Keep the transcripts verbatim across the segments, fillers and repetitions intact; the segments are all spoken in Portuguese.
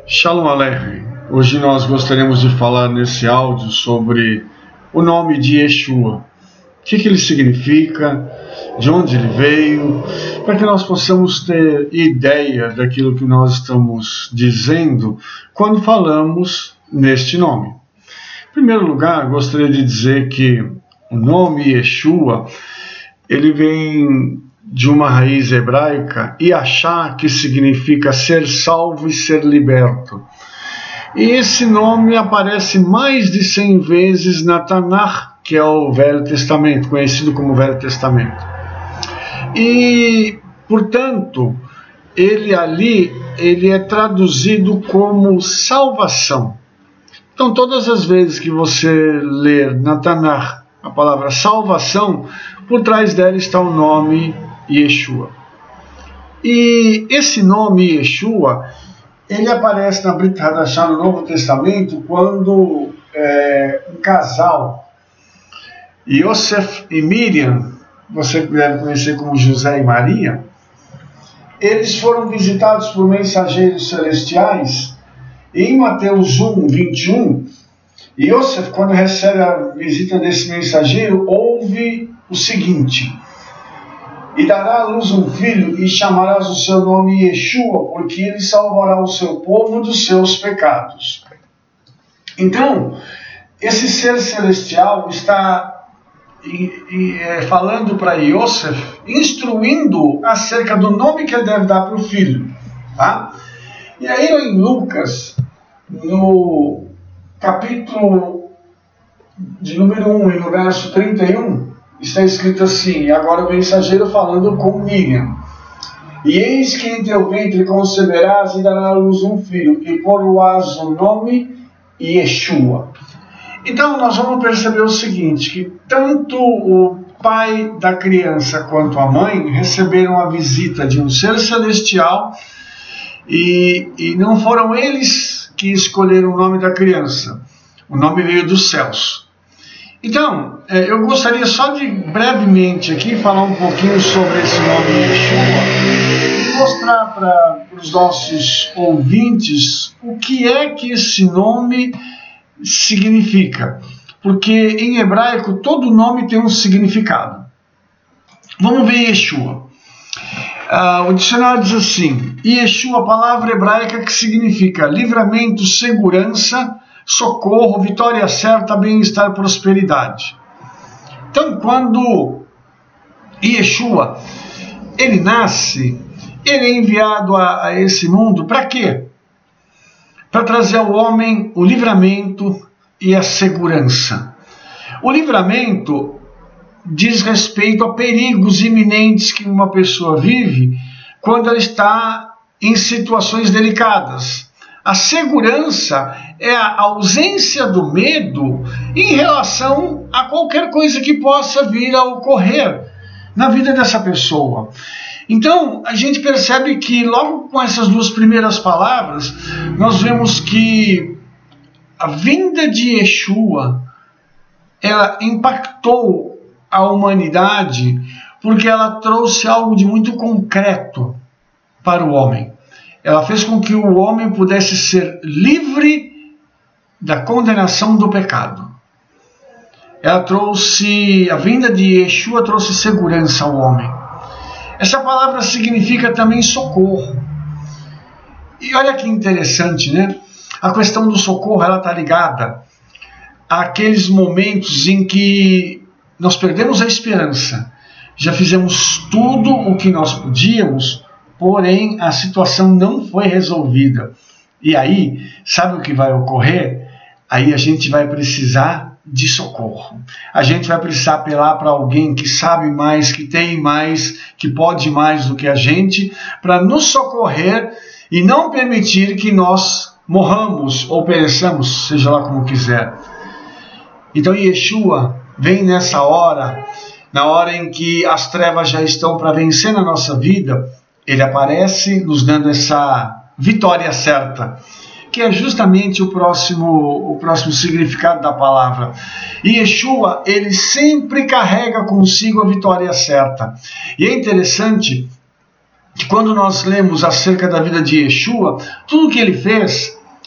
Shalom Aleichem. Hoje nós gostaríamos de falar nesse áudio sobre o nome de Yeshua. O que, que ele significa, de onde ele veio, para que nós possamos ter ideia daquilo que nós estamos dizendo quando falamos neste nome. Em primeiro lugar, gostaria de dizer que o nome Yeshua, ele vem de uma raiz hebraica, Yashá, que significa ser salvo e ser liberto. E esse nome aparece mais de cem vezes na Tanakh, que é o Velho Testamento, conhecido como Velho Testamento. E, portanto, ele ali, ele é traduzido como salvação. Então, todas as vezes que você ler na Tanakh a palavra salvação, por trás dela está o nome Yeshua. E esse nome Yeshua, ele aparece na Brit Hadashah no Novo Testamento quando é, um casal, Yosef e Miriam, você deve conhecer como José e Maria, eles foram visitados por mensageiros celestiais. E em Mateus um, vinte e um, Yosef, quando recebe a visita desse mensageiro, ouve o seguinte: e dará à luz um filho, e chamarás o seu nome Yeshua, porque ele salvará o seu povo dos seus pecados. Então, esse ser celestial está e, e, é, falando para Yosef, instruindo acerca do nome que ele deve dar para o filho. Tá? E aí em Lucas, no capítulo de número um, e no verso trinta e um, está escrito assim: e agora o mensageiro falando com Miriam: e eis que em teu ventre conceberás e dará à luz um filho, e pôr-lo-ás o nome Yeshua. Então nós vamos perceber o seguinte, que tanto o pai da criança quanto a mãe receberam a visita de um ser celestial, e, e não foram eles que escolheram o nome da criança. O nome veio dos céus. Então, eu gostaria só de brevemente aqui falar um pouquinho sobre esse nome Yeshua e mostrar para os nossos ouvintes o que é que esse nome significa. Porque em hebraico todo nome tem um significado. Vamos ver Yeshua. Uh, o dicionário diz assim: Yeshua, palavra hebraica que significa livramento, segurança, socorro, vitória certa, bem-estar, prosperidade. Então, quando Yeshua, ele nasce, ele é enviado a, a esse mundo para quê? Para trazer ao homem o livramento e a segurança. O livramento diz respeito a perigos iminentes que uma pessoa vive quando ela está em situações delicadas. A segurança é a ausência do medo em relação a qualquer coisa que possa vir a ocorrer na vida dessa pessoa. Então, a gente percebe que logo com essas duas primeiras palavras, nós vemos que a vinda de Yeshua, ela impactou a humanidade porque ela trouxe algo de muito concreto para o homem. Ela fez com que o homem pudesse ser livre da condenação do pecado. Ela trouxe, a vinda de Yeshua trouxe segurança ao homem. Essa palavra significa também socorro. E olha que interessante, né? A questão do socorro, ela está ligada àqueles momentos em que nós perdemos a esperança. Já fizemos tudo o que nós podíamos, porém a situação não foi resolvida. E aí, sabe o que vai ocorrer? Aí a gente vai precisar de socorro. A gente vai precisar apelar para alguém que sabe mais, que tem mais, que pode mais do que a gente, para nos socorrer e não permitir que nós morramos ou pereçamos, seja lá como quiser. Então Yeshua vem nessa hora, na hora em que as trevas já estão para vencer na nossa vida, ele aparece nos dando essa vitória certa, que é justamente o próximo, o próximo significado da palavra. E Yeshua, ele sempre carrega consigo a vitória certa. E é interessante que quando nós lemos acerca da vida de Yeshua, tudo que ele fez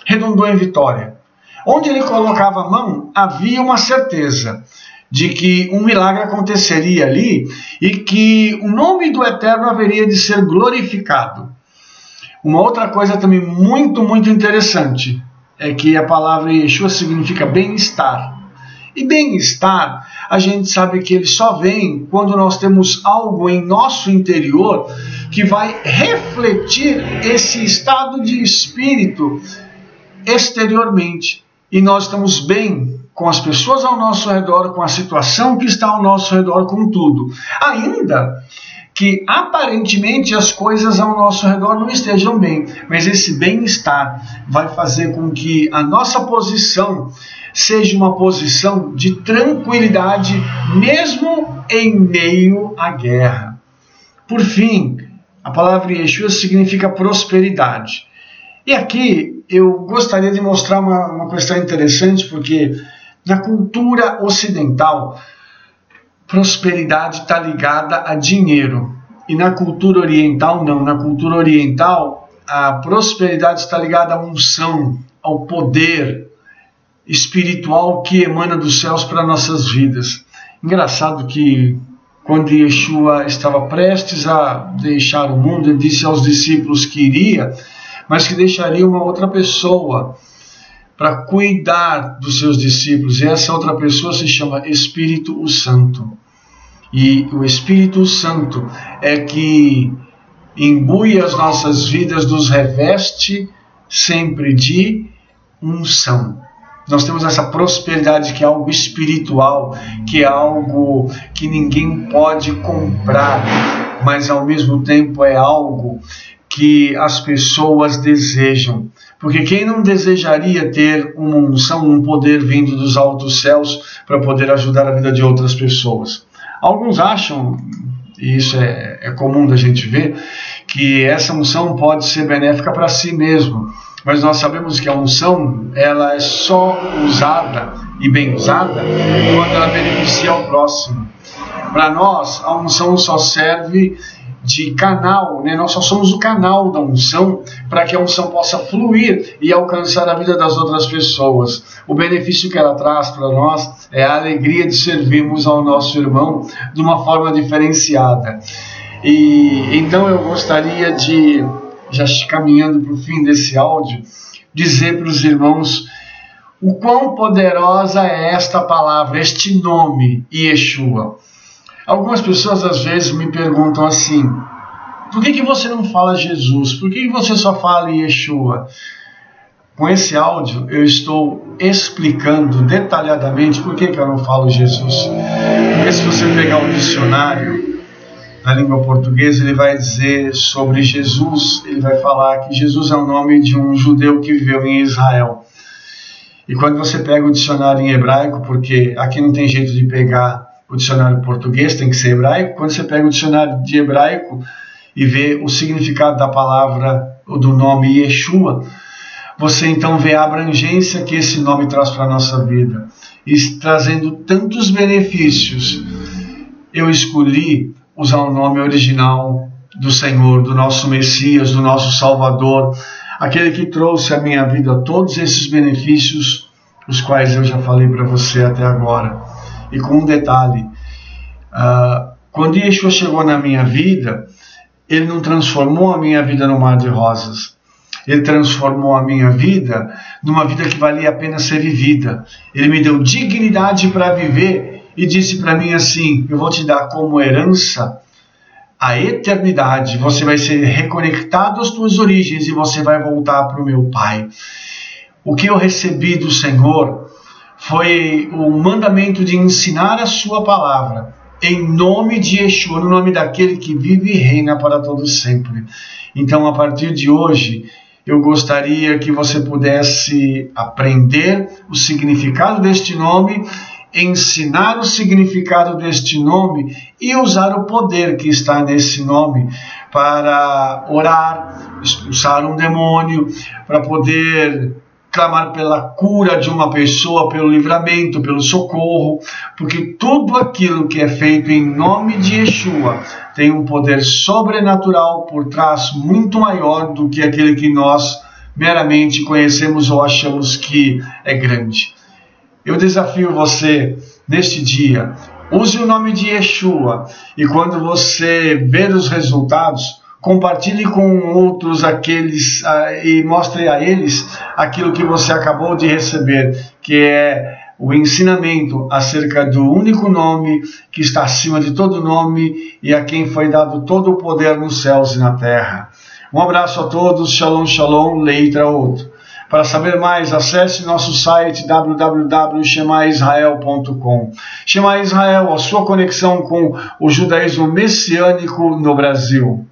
redundou em vitória. Onde ele colocava a mão, havia uma certeza de que um milagre aconteceria ali e que o nome do Eterno haveria de ser glorificado. Uma outra coisa também muito, muito interessante é que a palavra Yeshua significa bem-estar. E bem-estar, a gente sabe que ele só vem quando nós temos algo em nosso interior que vai refletir esse estado de espírito exteriormente. E nós estamos bem com as pessoas ao nosso redor, com a situação que está ao nosso redor, com tudo. Ainda que aparentemente as coisas ao nosso redor não estejam bem, mas esse bem-estar vai fazer com que a nossa posição seja uma posição de tranquilidade, mesmo em meio à guerra. Por fim, a palavra Yeshua significa prosperidade. E aqui eu gostaria de mostrar uma, uma questão interessante, porque na cultura ocidental, prosperidade está ligada a dinheiro. E na cultura oriental, não. Na cultura oriental, a prosperidade está ligada à unção, ao poder espiritual que emana dos céus para nossas vidas. Engraçado que quando Yeshua estava prestes a deixar o mundo, ele disse aos discípulos que iria, mas que deixaria uma outra pessoa para cuidar dos seus discípulos. E essa outra pessoa se chama Espírito Santo. E o Espírito Santo é que imbui as nossas vidas, nos reveste sempre de unção. Nós temos essa prosperidade que é algo espiritual, que é algo que ninguém pode comprar, mas ao mesmo tempo é algo que as pessoas desejam. Porque quem não desejaria ter uma unção, um poder vindo dos altos céus para poder ajudar a vida de outras pessoas? Alguns acham, e isso é, é comum da gente ver, que essa unção pode ser benéfica para si mesmo. Mas nós sabemos que a unção, ela é só usada e bem usada quando ela beneficia o próximo. Para nós, a unção só serve de canal, né? Nós só somos o canal da unção para que a unção possa fluir e alcançar a vida das outras pessoas. O benefício que ela traz para nós é a alegria de servirmos ao nosso irmão de uma forma diferenciada. E então eu gostaria de, já caminhando para o fim desse áudio, dizer para os irmãos o quão poderosa é esta palavra, este nome, Yeshua. Algumas pessoas às vezes me perguntam assim: por que que você não fala Jesus? Por que que você só fala Yeshua? Com esse áudio eu estou explicando detalhadamente por que que eu não falo Jesus. Porque se você pegar o dicionário na língua portuguesa, ele vai dizer sobre Jesus, ele vai falar que Jesus é o nome de um judeu que viveu em Israel. E quando você pega o dicionário em hebraico, porque aqui não tem jeito de pegar o dicionário português, tem que ser hebraico, quando você pega o dicionário de hebraico e vê o significado da palavra, ou do nome Yeshua, você então vê a abrangência que esse nome traz para a nossa vida. E trazendo tantos benefícios, eu escolhi usar o nome original do Senhor, do nosso Messias, do nosso Salvador, aquele que trouxe à minha vida todos esses benefícios, os quais eu já falei para você até agora. E com um detalhe, uh, quando Yeshua chegou na minha vida, ele não transformou a minha vida num mar de rosas. Ele transformou a minha vida numa vida que valia a pena ser vivida. Ele me deu dignidade para viver e disse para mim assim: eu vou te dar como herança a eternidade. Você vai ser reconectado às tuas origens e você vai voltar para o meu Pai. O que eu recebi do Senhor foi o mandamento de ensinar a sua palavra em nome de Yeshua, no nome daquele que vive e reina para todo sempre. Então, a partir de hoje, eu gostaria que você pudesse aprender o significado deste nome, ensinar o significado deste nome e usar o poder que está nesse nome para orar, expulsar um demônio, para poder clamar pela cura de uma pessoa, pelo livramento, pelo socorro, porque tudo aquilo que é feito em nome de Yeshua tem um poder sobrenatural por trás muito maior do que aquele que nós meramente conhecemos ou achamos que é grande. Eu desafio você neste dia, use o nome de Yeshua e quando você ver os resultados, compartilhe com outros aqueles uh, e mostre a eles aquilo que você acabou de receber, que é o ensinamento acerca do único nome que está acima de todo nome e a quem foi dado todo o poder nos céus e na terra. Um abraço a todos, shalom, shalom, leitra outro. Para saber mais, acesse nosso site w w w ponto shema israel ponto com. Shema Israel, a sua conexão com o judaísmo messiânico no Brasil.